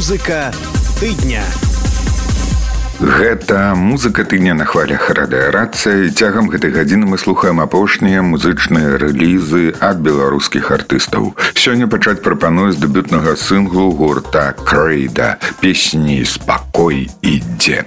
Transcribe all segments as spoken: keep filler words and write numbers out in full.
Музыка тыдня. Гэта музыка тыдня на хвалях радыарацыя. Цягам гэтай гадзіны мы слухаем апошнія музычныя рэлізы ад беларускіх артыстаў. Сёння пачаць прапаную з дэбютнага сынглу гурта Крейда песні «Спакой ідзе».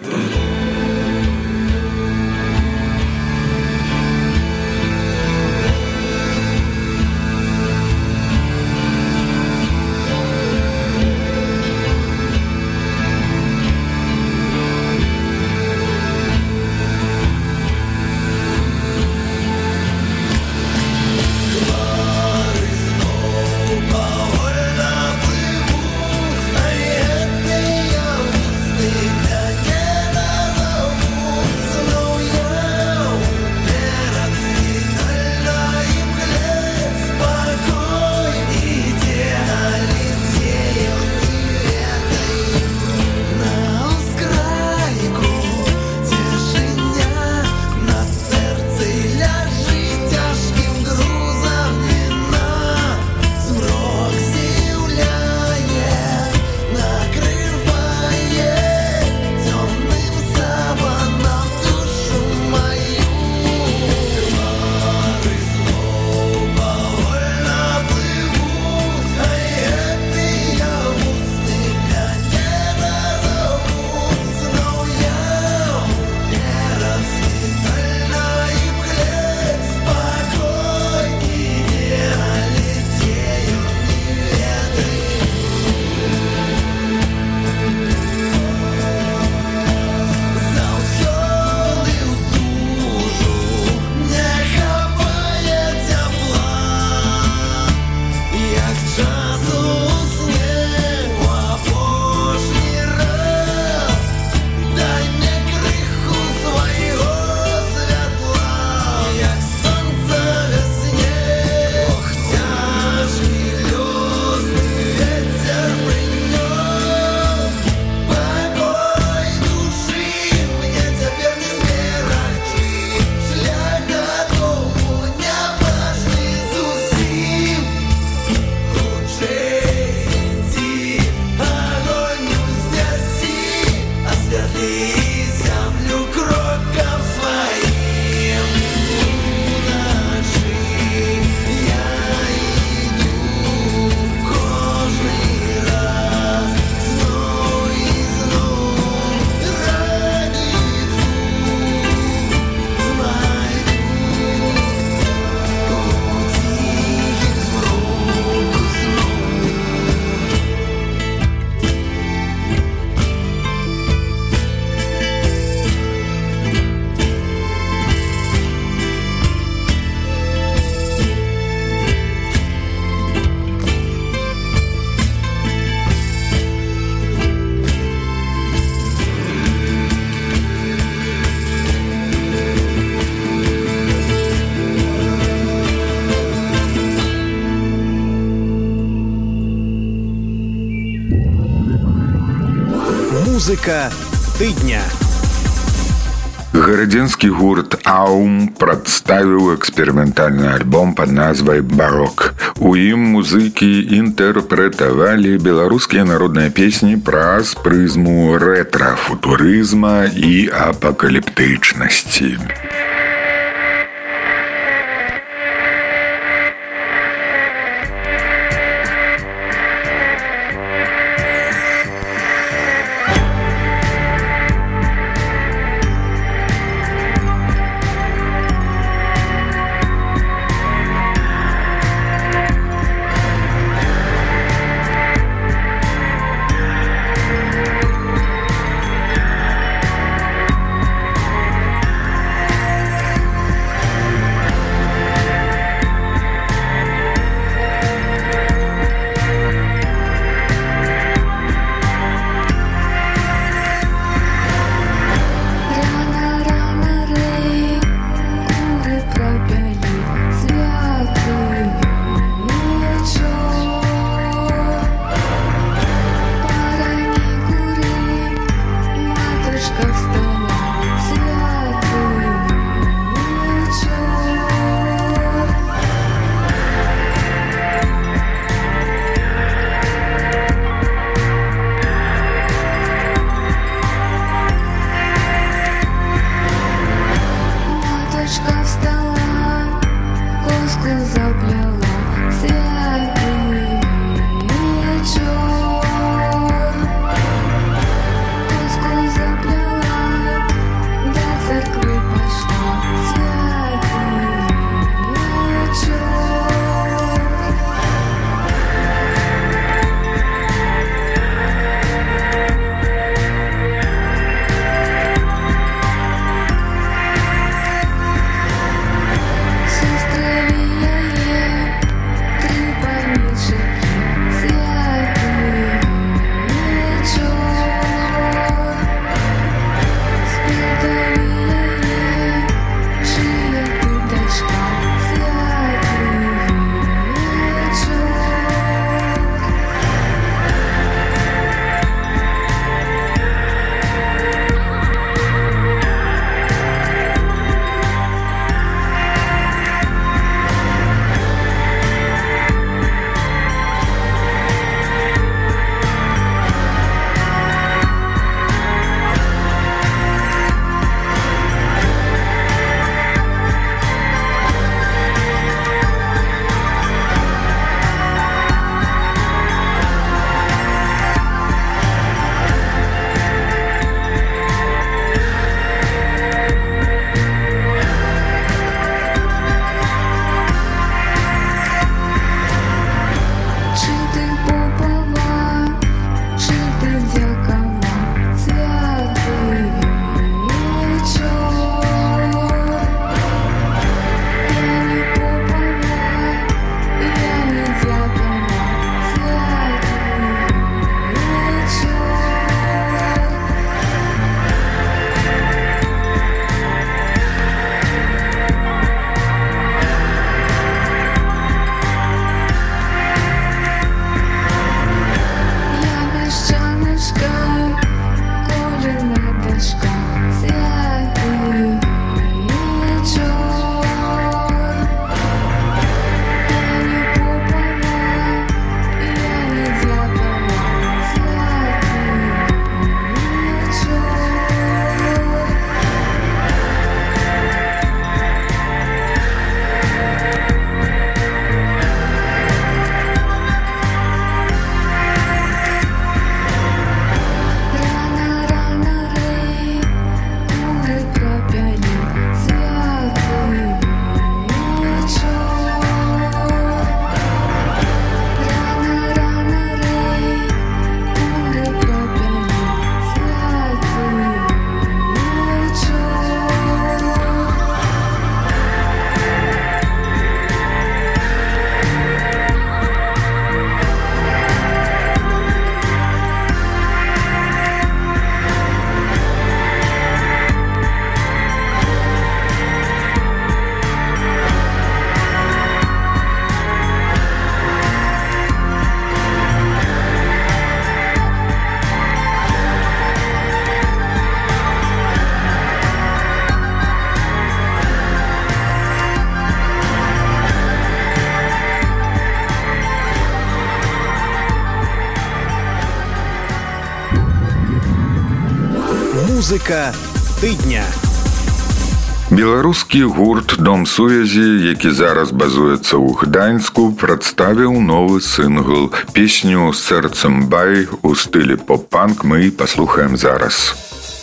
Музыка тыдня. Гарадзенскі гурт «Аум» прадставіў эксперыментальны альбом пад назвай «Барок». У ім музыкі інтэрпрэтавалі беларускія народныя песні праз прызму рэтра, футурызма і апакаліптычнасці. Музыка тыдня. Беларускі гурт «Дом сувязі», які зараз базуецца ў Гданьску, прадставіў новы сынгл. Песню «Сэрцам бай» у стылі поп-панк мы паслухаем зараз.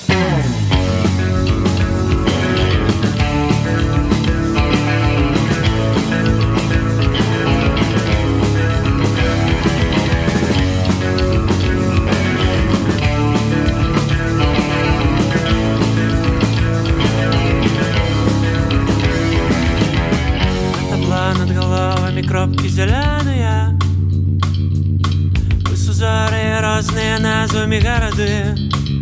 Кропки зеленые, узоры разные назвами города.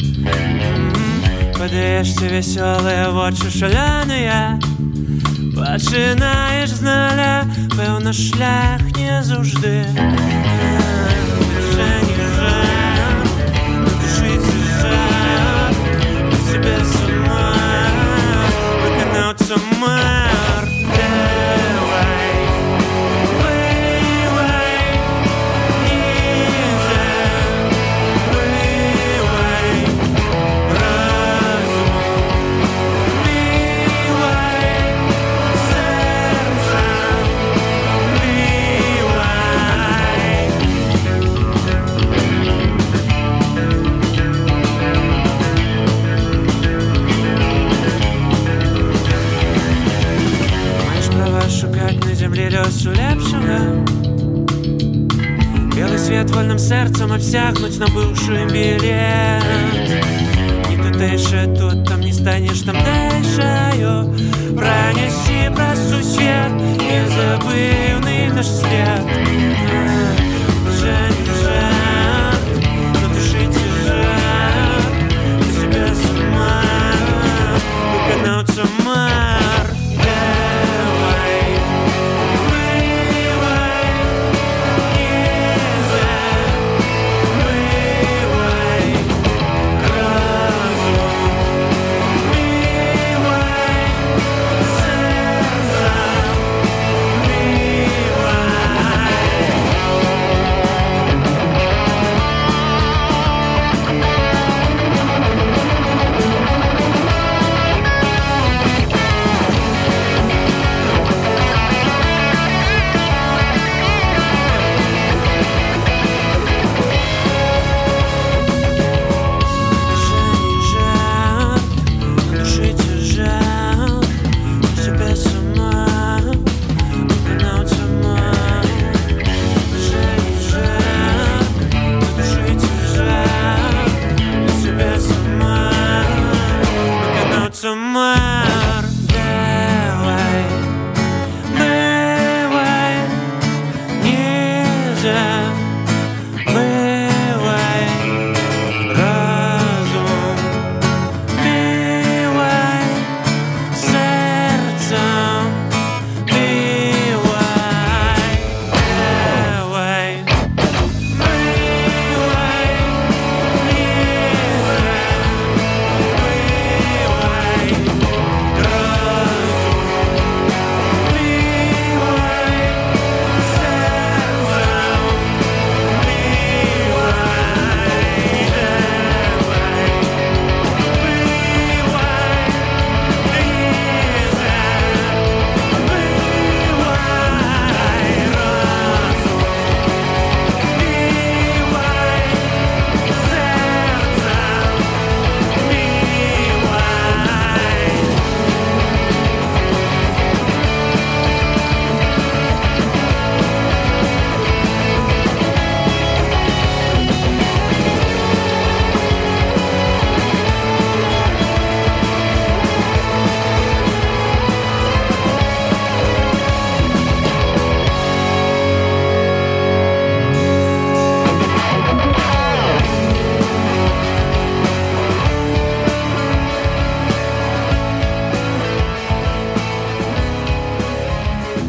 Подаешься веселые, вочы шаленые. Починаешь з нуля, певно шлях не завжди. Движение жар, душить жар, себе сама, виконавця мар. Улепшего. Белый свет вольным сердцем обсягнуть на бывший билет. Не тутейше тут, там не станешь, там дальше. Пронеси простой свет и забывный наш след. Жаль, жаль, но душите жаль, себя сама, виконавця мар.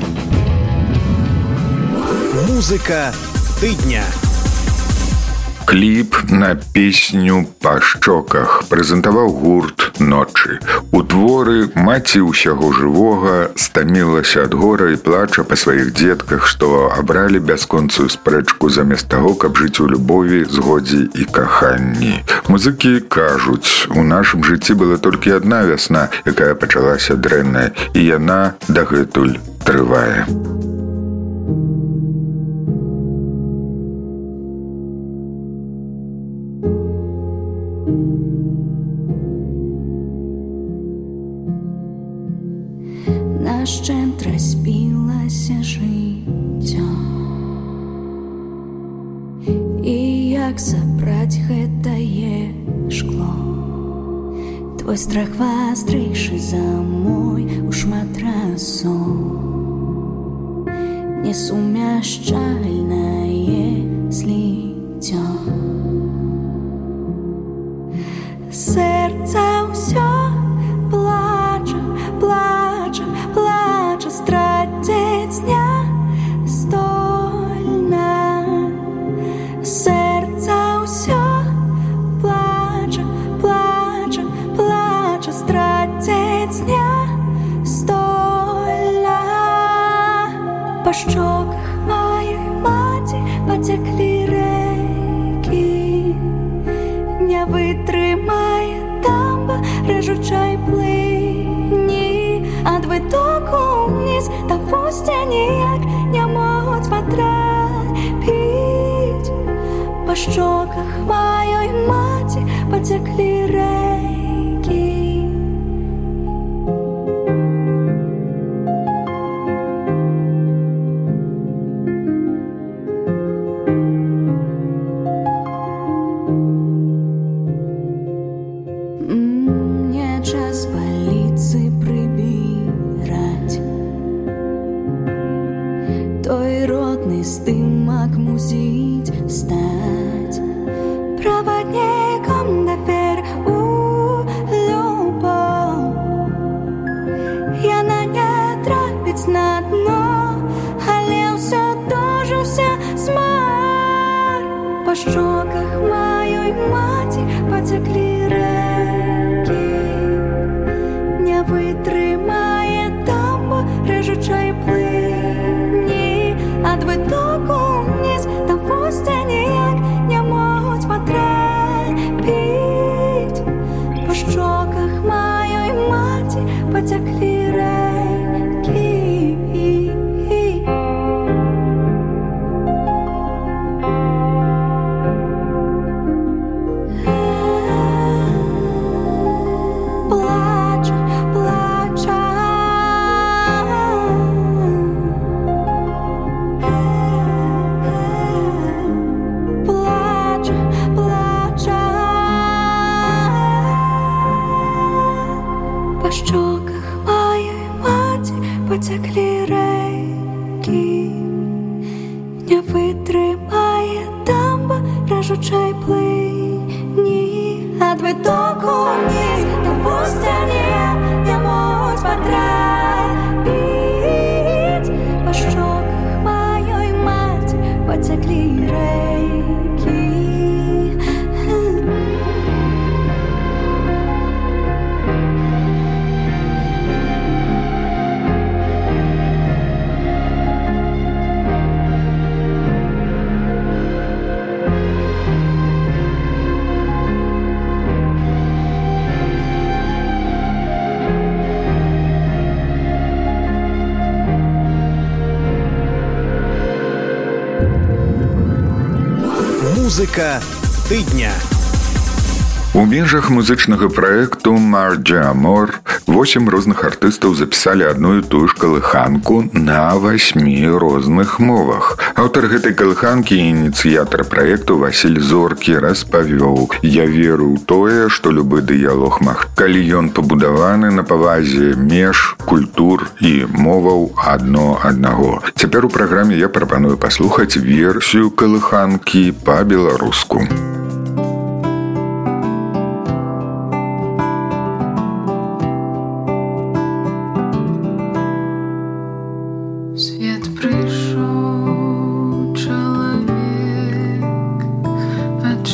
Музыка тыдня. Кліп на песню «Па шчоках» прэзентаваў гурт «Ночы». У творы маці ўсяго жывога стамілася ад гора і плача па сваіх дзетках, што абралі бясконцую спрэчку замест таго, каб жыць у любові, згодзе і каханні. Музыкі кажуць, у нашым жыцці была толькі адна вясна, якая пачалася дрэнная, і яна дагэтуль трывае. Нашчэнт распілася жыццё, і як забраць гэтае шкло? Твой страх вастрейшы за мой у шмат разоў, несумяшчальнае зліццё. Сэрца ўсё плача, плача, плача, страціць не здольна. Сэрца ўсё плача, плача, плача, страціць не здольна. Па шчоках маёй маці пацяклі рэкі, не вытрымае дамба рэжучай плыні, ад вытоку ўніз да вусця ніяк не могуць патрапіць. Па шчоках маёй маці пацяклі рэкі. Мне час паліцы прыбіраць той родны здымак, мусіць стаць праваднікам давер у любоў. Яна не трапіць на дно, але ўсё дожыўся змар. Па шчоках маёй маці пацяклі рэкі, не вытрымае дамба рэжучай плыні, ад вытоку ўніз да вусця ніяк не могуць патрапіць. Па шчоках маёй маці пацяклі рэкі. Плача, плача, плача, плача. Па шчоках маёй маці пацяклі рэкі, не вытрымае дамба рэжучай плыні, ад вытоку ўніз да вусця ніяк не могуць патрапіць. Па шчоках маёй маці пацяклі рэкі. Музыка тыдня. У межах музычнага праекту «Марджи Амор» восем розных артыстаў запісалі адну і тую ж калыханку на васьмі розных мовах. Аўтар гэтай калыханкі і ініцыятар праекту Васіль Зоркі распавёў: «Я веру ў тое, што любы дыялог маг, калі ён пабудаваны на павазе меж, культур і моваў адно аднаго». Цяпер у праграме я прапаную паслухаць версію калыханкі па-беларуску. Свет прыйшоў, чалавек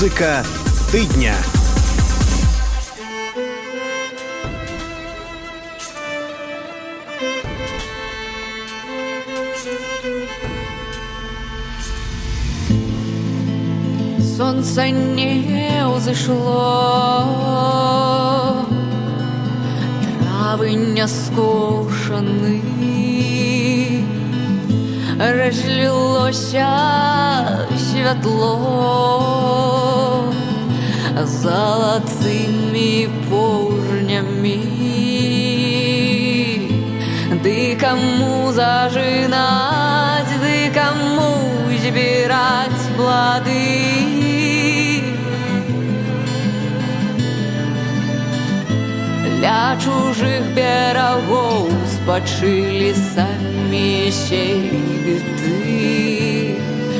Музыка тыдня. Солнце не взошло, травы не скошены, разлилося святло золотыми пожнями. Ды кому зажинать, ды кому збирать плоды? Для чужих берегов спочили самі щебеты.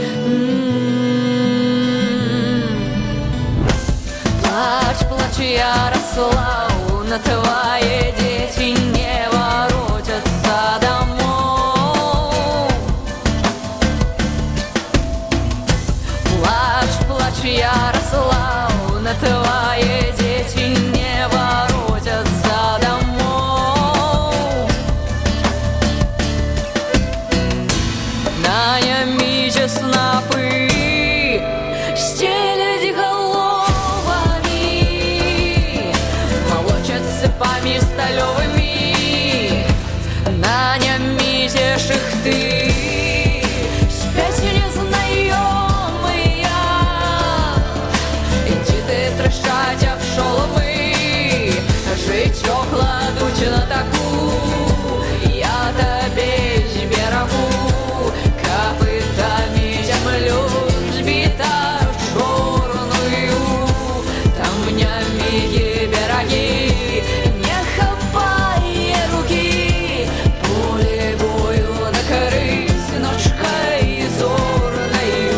Плачь, плачь, Ярослав, на твои дети не воротятся домой. Плачь, плачь, Ярослав, на твои дети не воротятся домой. На ямиже снопы стелять головами, молочат цепами столевыми. На ямиже шихты спять незнакомые, иди ты трещать об шоломы. Житье кладуть на таку, я тебе зберегу. Копытами землю сбита черную, там нямие береги, не хапай руки. Поле бою накрыть ночкой зорною.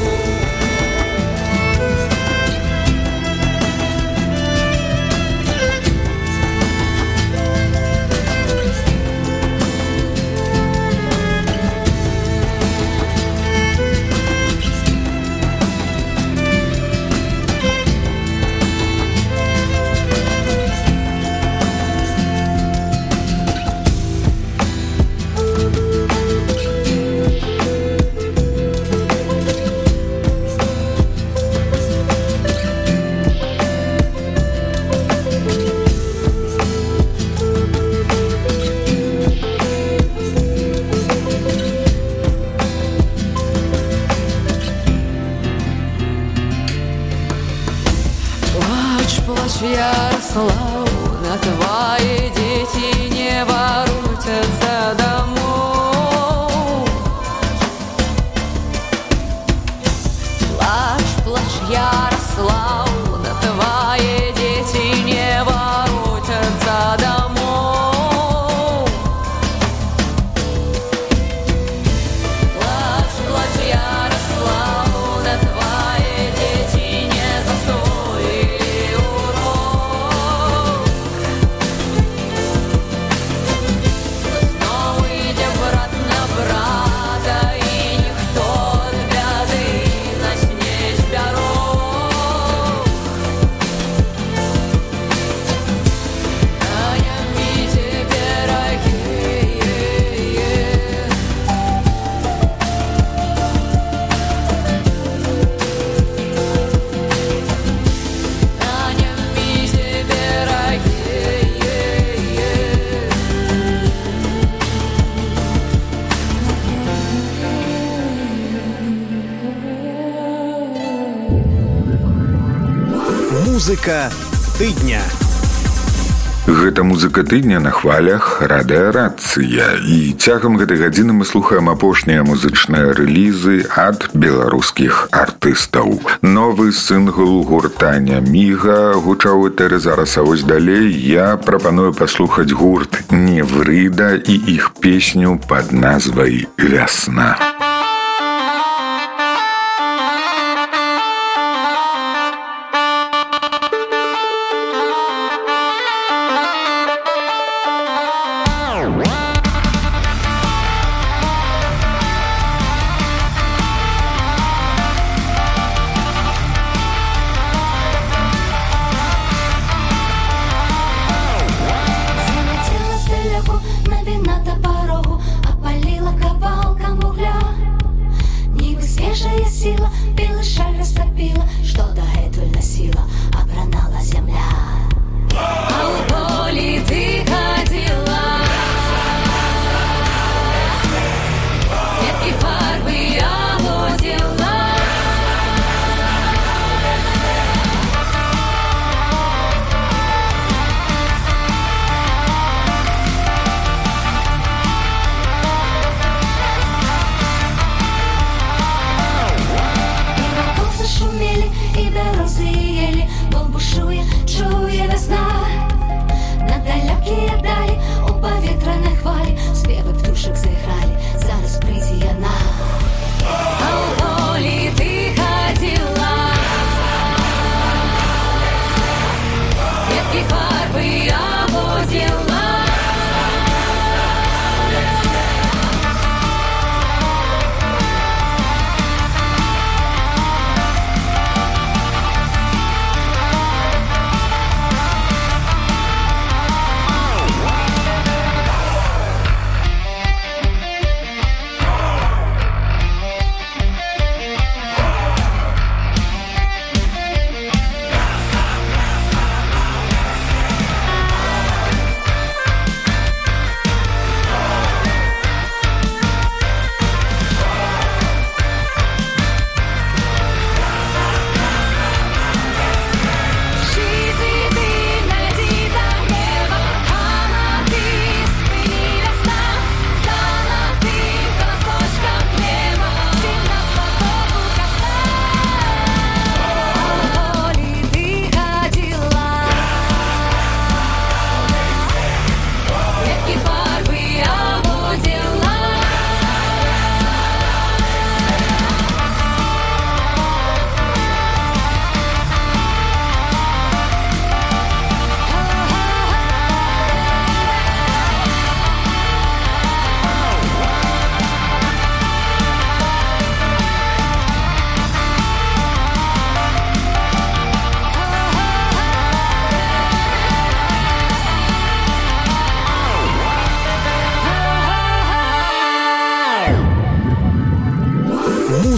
Ярослав, на твои дети не воротятся домой. Плачь, плачь, Ярослав, на твои дети не воротятся домой. Плачь, плачь, Ярослав, на твои дети не застоили урок. Снова идя брат на брата, и никто от беды нас не сберет. На ямите береги, на ямите береги. Музыка тыдня. Гэта музыка тыдня на хвалях радыарацыя. І цягам гэтай гадзіны мы слухаем апошнія музычныя рэлізы ад беларускіх артыстаў. Новы сынгл гурта Няміга гучаў у этэры зараз, а вось далей я прапаную паслухаць гурт Неврыда і іх песню пад назвай «Вясна».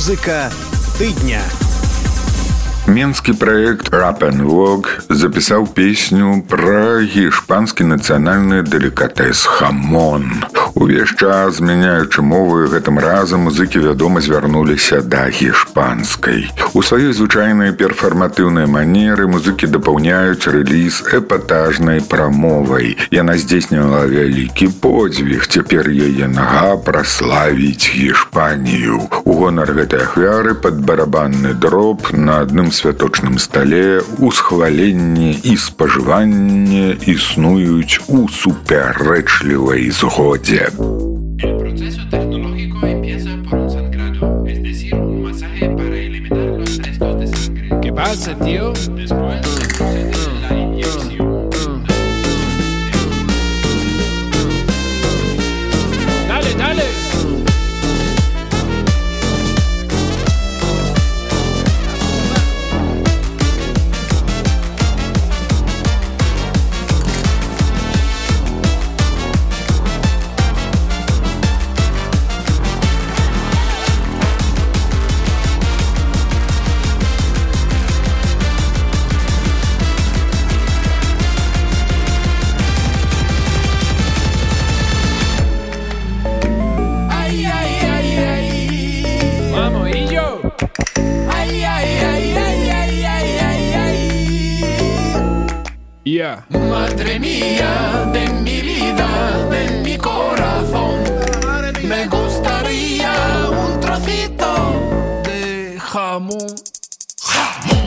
Музыка тыдня. Менскі праект Rap and Walk запісаў песню пра гішпанскі нацыянальны делікатэс хамон. Увесь час, змяняючы мовы, гэтым разам музыкі, вядома, звярнуліся да гішпанскай. У сваёй звычайнай перфарматыўнай манеры музыкі дапаўняюць рэліз эпатажнай прамовай. Яна здзейсніла вялікі подзвіг, цяпер яе нага праславіць Гішпанію. У гонар гэтай ахвяры пад барабанны дроб на адным святочным стале усхваленне і спажыванне існуюць у супярэчлівай згодзе. El proceso tecnológico empieza por un sangrado, es decir, un masaje para eliminar los restos de sangre. ¿Qué pasa, tío? Después se procede a la inyección. Dale, dale. Yeah. Madre mía, de mi vida, de mi corazón, me gustaría un trocito de jamón. Jamón.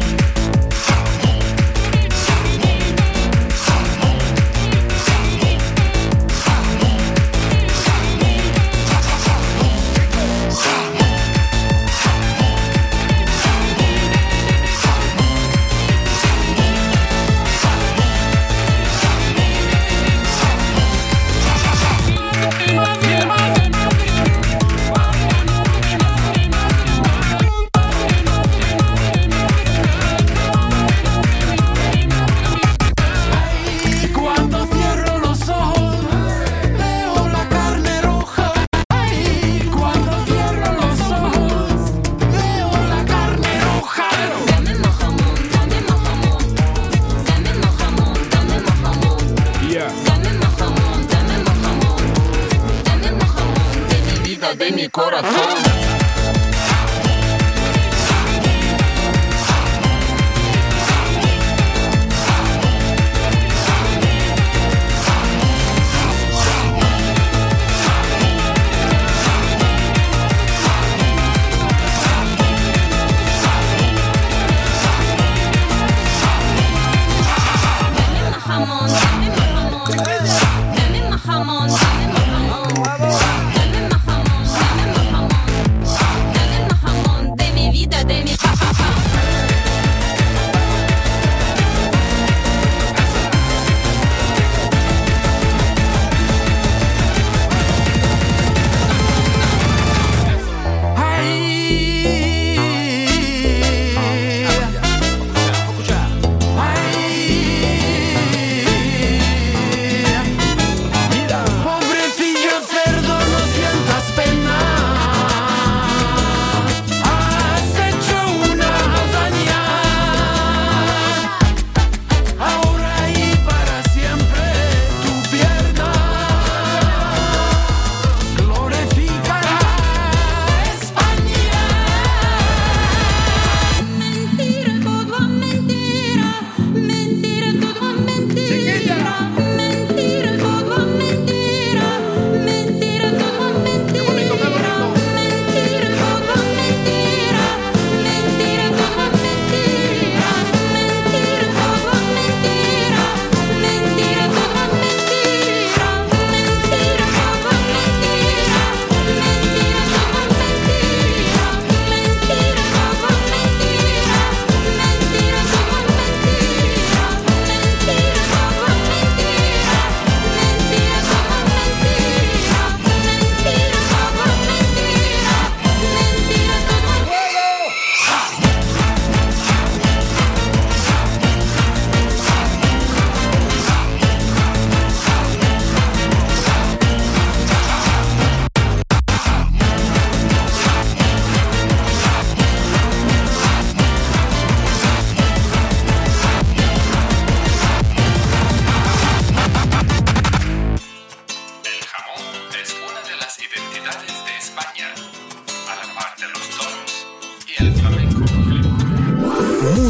De mi corazón.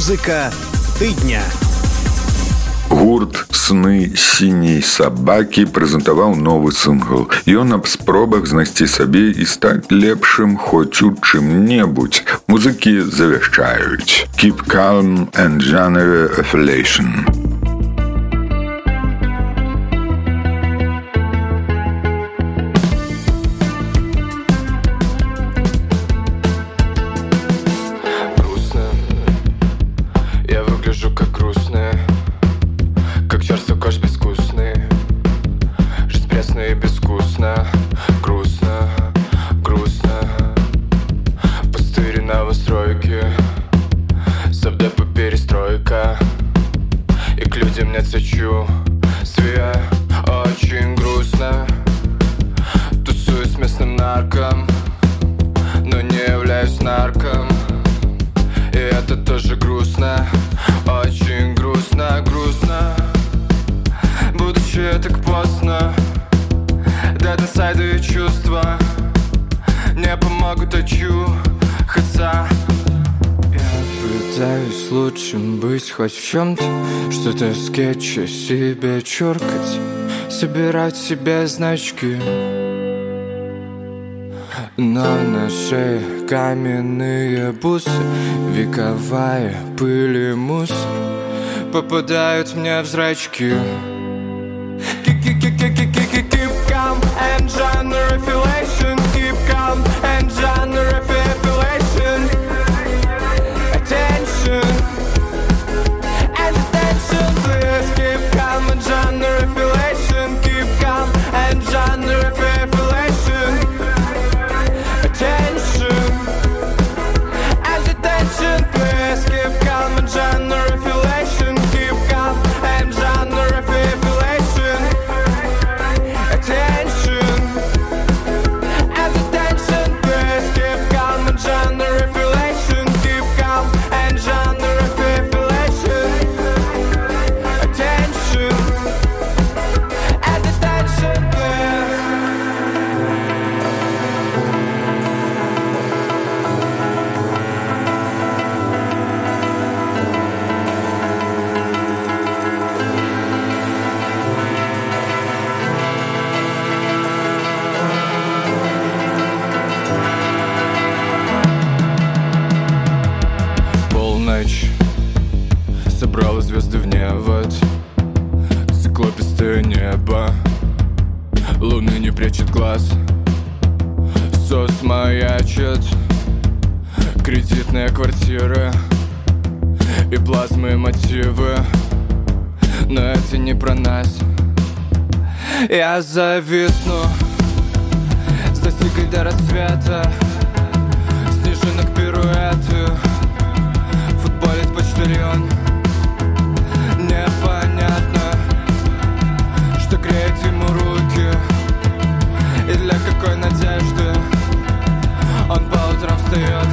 Музыка тыдня. Гурт «Сны сіняй сабакі» прэзентаваў новы сынгл. Ён аб спробах знайсці сабе і стаць лепшым хоць у чым-небудзь. Музыкі завяшчаюць «Keep calm and genre affiliation». Хоть в чем-то, что-то в скетче себе черкать, собирать себе значки. Но на шее каменные бусы, вековая пыль и мусор попадают мне в зрачки. Keep calm and genre affiliation. Keep calm and genre affiliation. Attention. Please keep calm and genre affiliation. Keep calm and genre affiliation. Attention and attention. Please keep calm and genre affiliation. Keep calm and genre affiliation. Attention and attention. Please keep calm and genre affiliation. Keep calm and genre affiliation. Attention and attention, please. Полночь собрала звезды в невод. Циклопистое небо, луны не прячет глаз. Сос маячит, кредитные квартиры и плазмы мотивы. Но это не про нас. Я зависну, застигай до рассвета. Снежинок пируэты, футболит почтальон. Непонятно, что греет ему руки и для какой надежды он по утрам встает.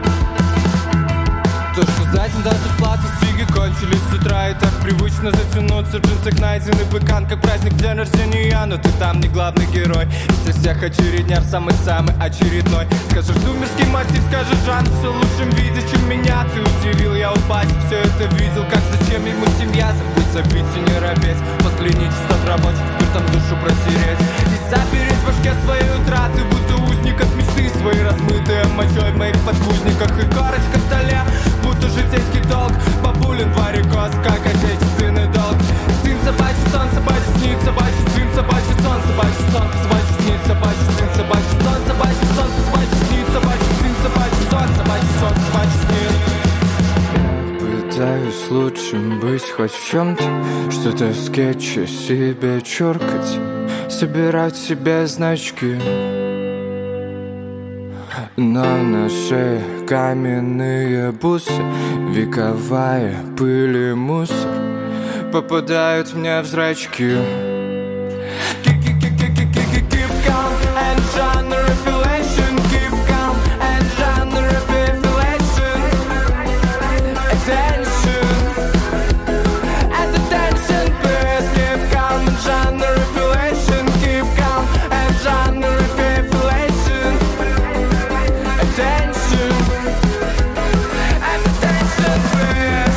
То, что за день до зарплаты сиги кончились с утра. И так привычно затянуться в джинсах найденный быкан, как праздник день рождения. Но ты там не главный герой, из всех очередняр самый-самый очередной. Скажешь думерский мотив, скажешь жанр в все лучшем виде, чем меня. Ты удивил, я упасть, все это видел. Как зачем ему семья, забыть, забить и не робеть. После нечистот рабочих спиртом душу протереть и запереть в башке свои утраты, будто узников мечты свои, размытые мочой в моих подгузниках. И корочка в столе, будто житейский долг. Бабулин варикоз, как отечественный долг. Сын собачий сон, собачий снит, собачий сын, собачий сон, собачий сон, собачий снит, собачий сын, собачий сон, собачий сон, собачий снит, собачий сын, собачий сон, собачий сон, собачий снит. Пытаюсь лучшим быть хоть в чем-то, что-то в скетче себе черкать, собирать себе значки. Но на шее каменные бусы, вековая пыль и мусор попадают мне в зрачки. Keep calm and genre affiliation. Keep calm and genre affiliation. Attention and attention, please. Keep calm and genre affiliation. Keep calm and genre affiliation. Attention and attention, please.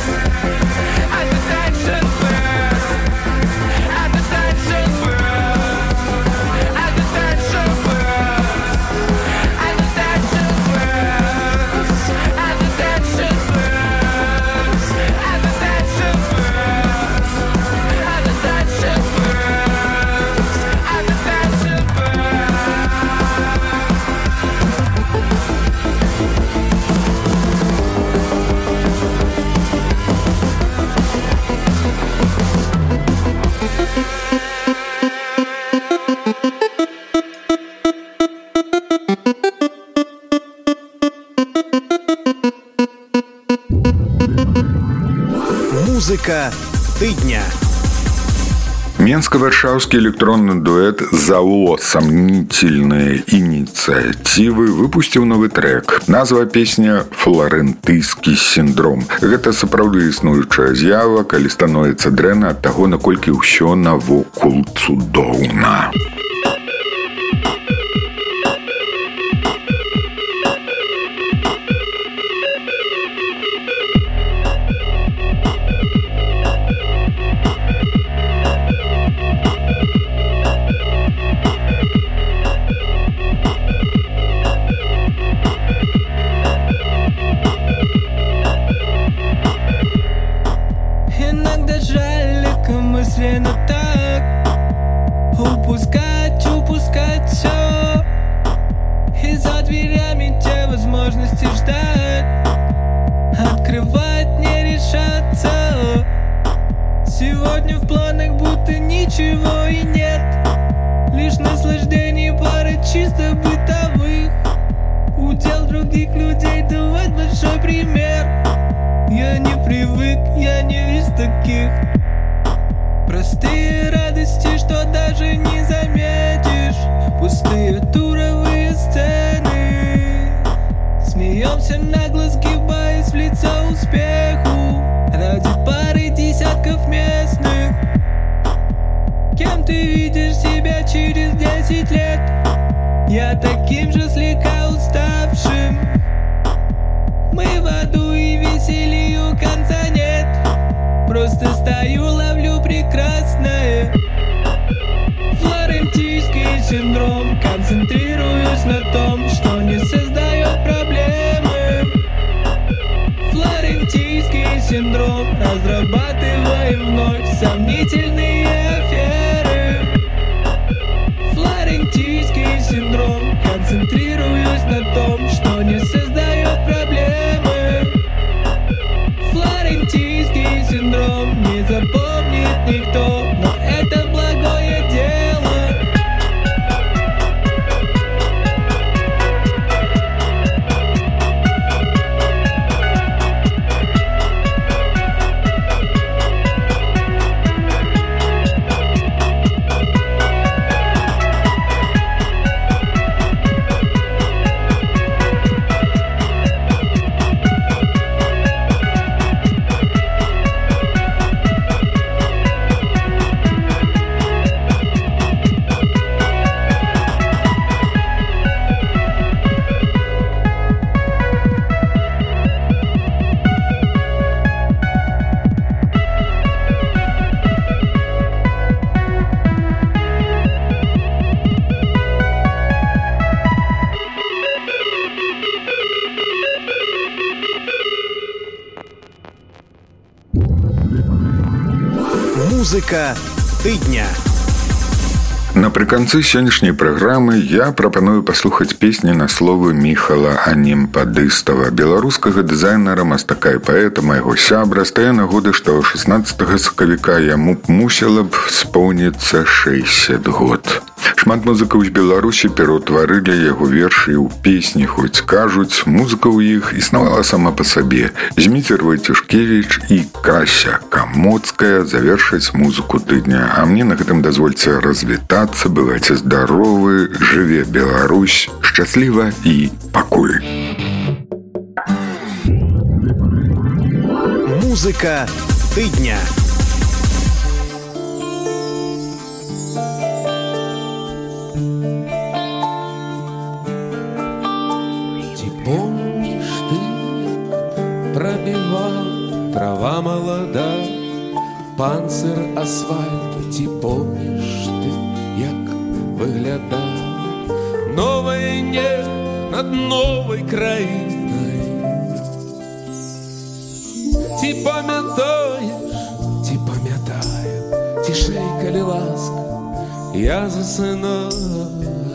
Музыка тыдня. Менско-варшаўскі электронны дуэт «ЗАО. Сомнительные инициативы» выпусціў новы трек. Назва песня «Фларэнтыйскі сіндром». Гэта сапраўды існуючая з'ява, калі становіцца дрэнна ад таго, наколькі ўсё навокал цудоўна. Мысленно так упускать, упускать все, и за дверями те возможности ждать, открывать не решаться. Сегодня в планах будто ничего и нет, лишь наслаждение пары чисто бытовых. Удел других людей давать большой пример. Я не привык, я не из таких. Простые радости, что даже не заметишь. Пустые туровые сцены. Смеемся нагло, сгибаясь в лицо успеху ради пары десятков местных. Кем ты видишь себя через десять лет? Я таким же слегка уставшим. Мы в аду и веселью конца нет. Просто стою, ловлю прекрасное. Флорентийский синдром. Концентрируюсь на том, что не создает проблемы. Флорентийский синдром. Разрабатываем вновь сомнительные аферы. Флорентийский синдром. Концентрируюсь на том, что не создает проблемы. Флорентийский синдром не запомнит никто, но это благое дело. Музыка тыдня. Напрыканцы сённяшняй праграмы я прапаную паслухаць песні на словы Міхала Анемпадыстава, беларускага дызайнера, мастака і паэта, майго сябра. Стае нагода, што шаснаццатага сакавіка яму мусіла б споўніцца шэсцьдзесят год. Шмат музыкаў з Беларусі пераўтварылі яго вершы ў песні, хоць кажуць, музыка ў іх існавала сама па сабе. Зміцер Войцюшкевіч і Кася Камоцкая завершаць музыку тыдня. А мне на гэтым дазвольце развітацца. Бывайце здаровы, жыве Беларусь, шчасліва і пакуль. Музыка тыдня. Помнишь ты, пробивал трава молода, панцир асфальту, ці помнишь ты, як выглядав новое небо над новой краиной? Ці памятаешь, ці памятаю, тишей, коли ласка, я засынаю.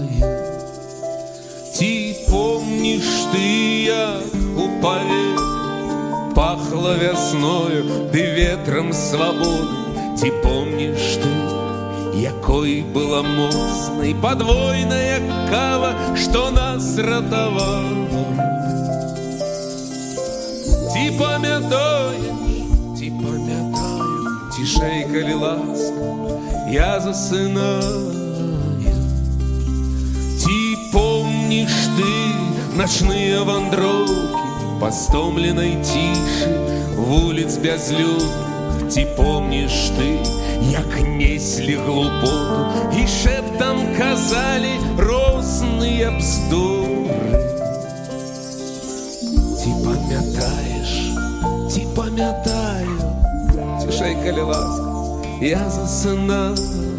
Ці помнишь ты, як у повек пахло весною, ты ветром свободы? Ці помнишь ты, якой была моцной подвойная кава, что нас ратовала? Ці памятаешь, ці памятаю, Цішэй, калі ласка, я засынаю. Ці помніш ты начныя вандроўкі па стомленай цішы вуліц бязлюдных? Ці помніш ты, як неслі глупоту і шэптам казалі розныя бздуры? Ці памятаеш, ці памятаю, цішэй, калі ласка, я засынаю.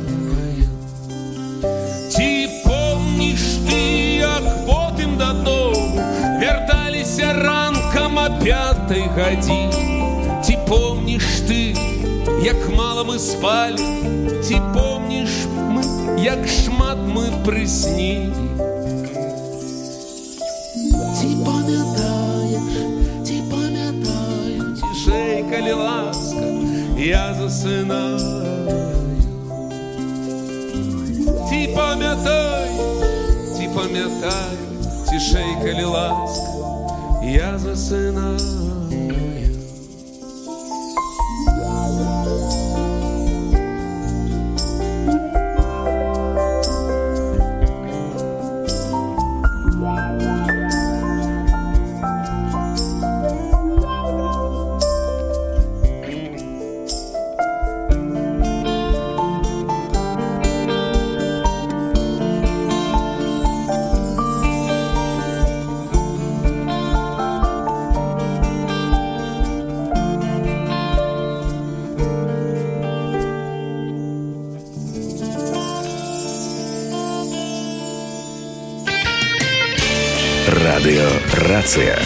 Ці помніш ты, як потым дадому вярталіся ранкам а пятай гадзіне? Ці помніш ты, як мала мы спалі? Ці помніш мы, як шмат мы прыснілі? Ці памятаеш, ці памятаю, цішэй, калі ласка, я засынаю. Ці памятай, ці памятаю, цішэй, калі ласка, я засынаю. Радио Рація.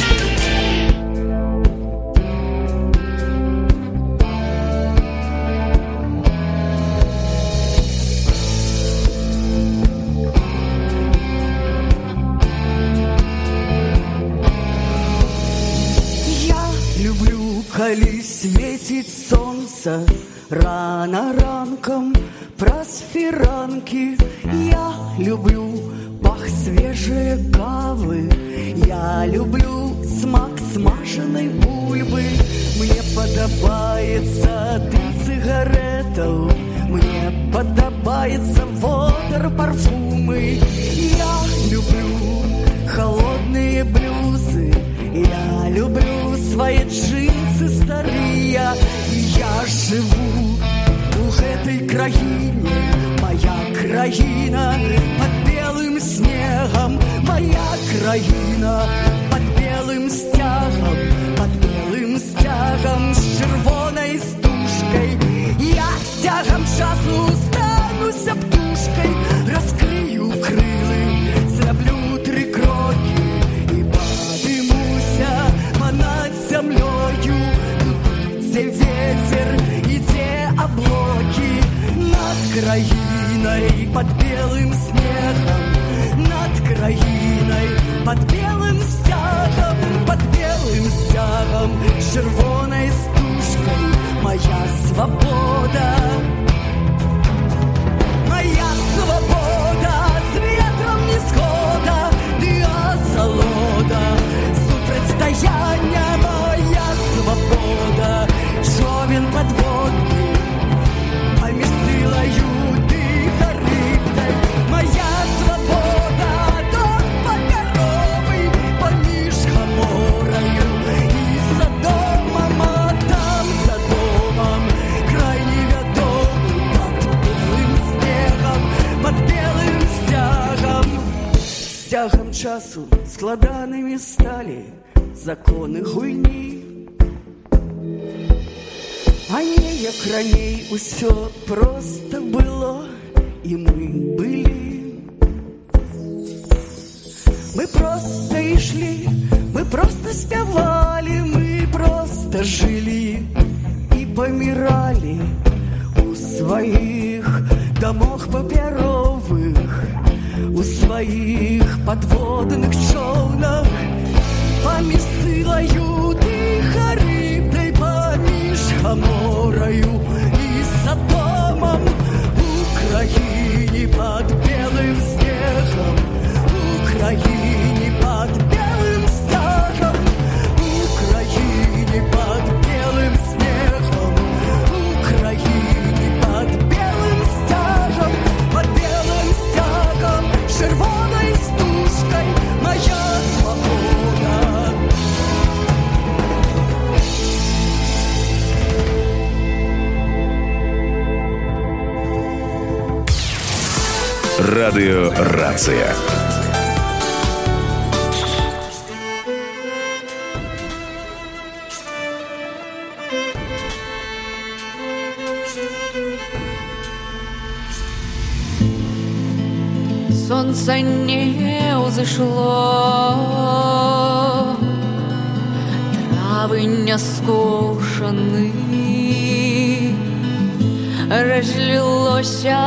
Я люблю, калі светіць сонца рано ранком праз фіранкі. Я люблю пах свежей кавы, я люблю смак смаженной бульбы. Мне падабаецца дым цыгаретаў, мне падабаецца водар, парфумы. Я люблю холодные блюзы, я люблю свои джинсы старыя. Я живу у гэтай краіне, моя краіна под белым снегом, моя краіна под белым сцягом, под белым сцягом с чырвонай стужкой. Я сцягом часу стануся птушкой, раскрыю крылы, зраблю три кроки и падымуся над зямлёю, туды, дзе ветер і дзе аблокі. Над краінай под белым снегом, над краиной, под белым стягом, под белым стягом, с червоной стужкой. Моя свобода, моя свобода, с ветром нисхода, ты асалода, супрацьстаяння. Моя свобода, човен подводный, паміж силою ты харибной. Моя свобода, дом паперовый, поміж Гаморою и Содомом, а там за домом край невядомый, под белым снегом, под белым стягом. Стягом часу складанымі сталі законы гульні. А не як раней усё просто было, и мы были. Мы просто ішли, мы просто спявали, мы просто жили и помирали у своих домов папяровых, у своих подводных човнах. Поміж силою ты харибной, поміж Гаморою и Содомом, Украине под белым снегом, Украине под белым стягом, Украине под белым снегом, Украине. Радиорация. Солнце не взошло, травы не скошены, разлилося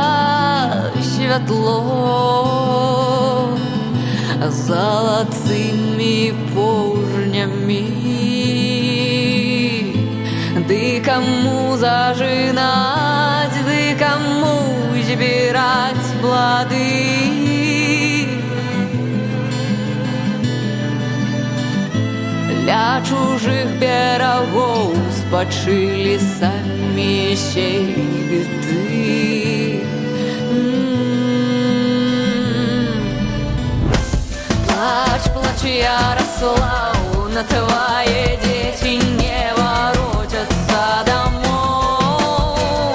святло золотыми пожнями. Ды кому зажинать, ды кому збирать плоды. Для чужих берегов спочили самі сей беды. Плачь, плачь, Ярослав, на твои дети не воротятся домой.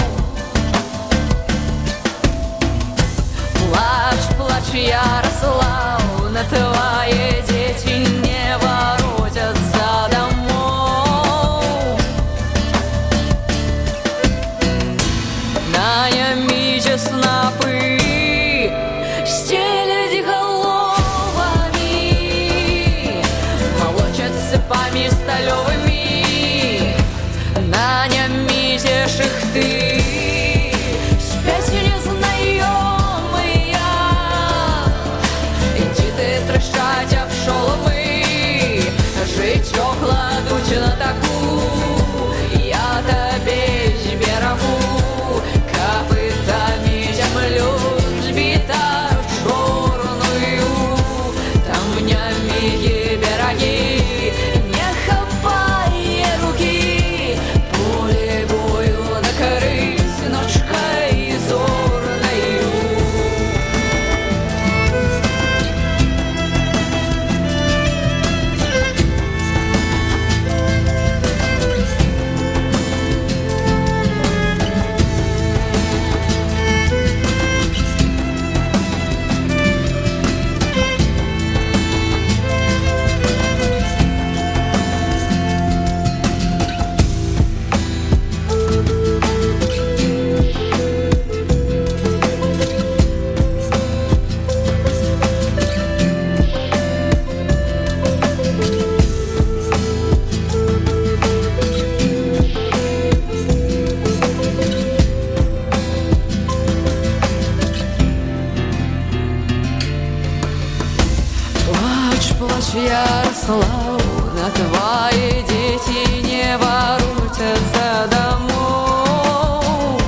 Плачь, плачь, Ярослав, на твои дети не воротятся домой. На ямиже снопы стелять головами, молочат цепами столевыми. На ямиже шихты спять незнакомые, иди ты трещать об шоломы. Житье кладуть на таку, я тебе зберегу. Копытами землю сбита черную, там нямие береги, не хапай руки. Поле бою накрыть ночкой зорною. Ярослав, на твои дети не воротятся домой.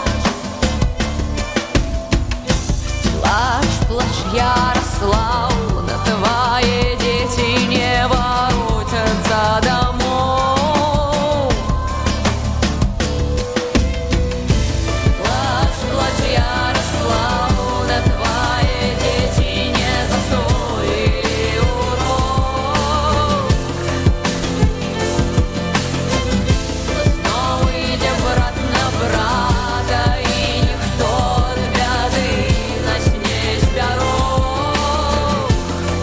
Плачь, плачь, Ярослав, на твои дети не воротятся домой. Плачь, плачь, Ярослав, на твои дети не засвоили урок. Снова идем брат на брата, и никто от беды нас не сберет.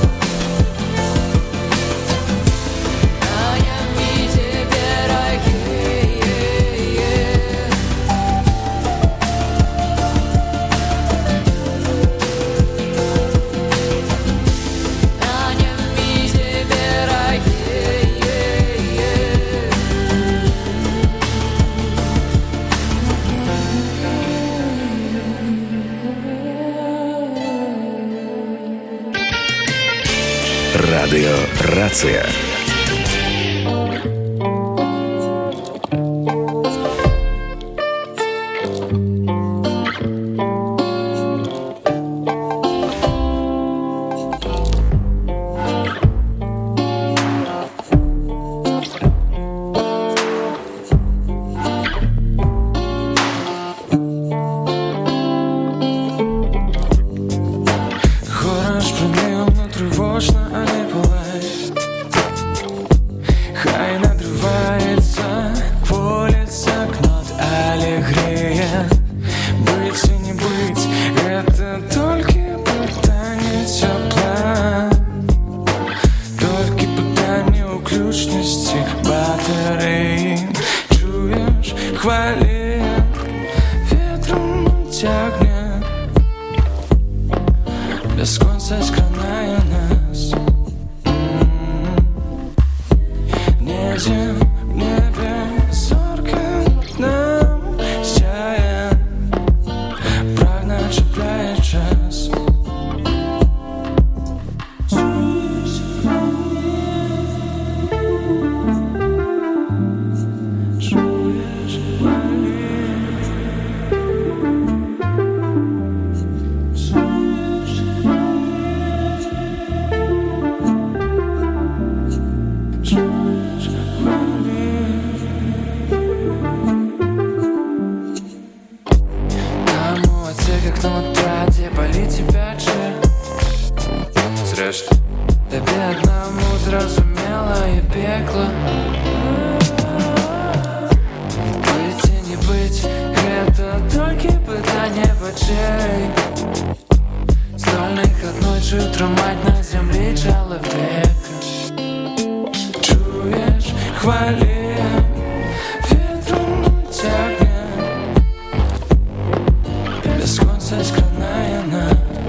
На ямизе береги, на ямизе Радиорация. Город шпримел, но тревожно, а не пылает. Бесконце скранає нас. Незем в небе зорка нам сяє, прагне чіпляє час. Зрештою, тобі одному зрозуміло і пекло. Бить і не бить — это тільки питання очей. Стольних одночі тримать на землі чоловіка. Чуєш, хвалі, вітром тягне, безконце скранає нас.